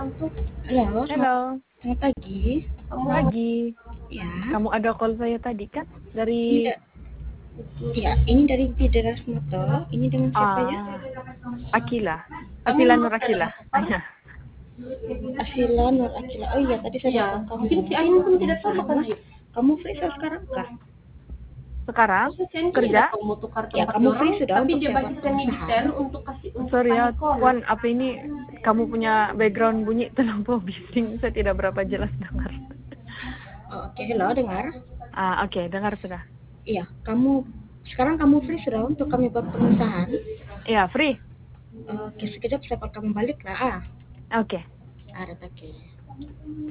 Halo, Halo, selamat pagi. pagi. Ya, Kamu ada call saya tadi kan? ini Dari ini dari Fideras Motor. Ini dengan siapa ya? Akila. Afila Nur Akila. Ya. Asila Nur Akila. Oh iya, tadi saya telepon kamu. Mungkin si Ain pun tidak tahu kan. Kamu free sekarang kah? Sekarang Masa si Ain kan kerja? tidak tahu mau tukar Ya, tempat kamu orang, free sudah tapi untuk dia dapat baca send me di pengusahaan. send untuk kasih untuk Sorry ya, kasih call. Wan, apa ini kamu punya background bunyi terlampau bising. Saya tidak berapa jelas dengar. Oh, oke, hello, dengar. Oke, dengar sudah. Iya, sekarang kamu free sudah untuk kami buat pengusahaan. Ya, free. Oke, sekejap saya call kamu balik lah. Oke. Oke.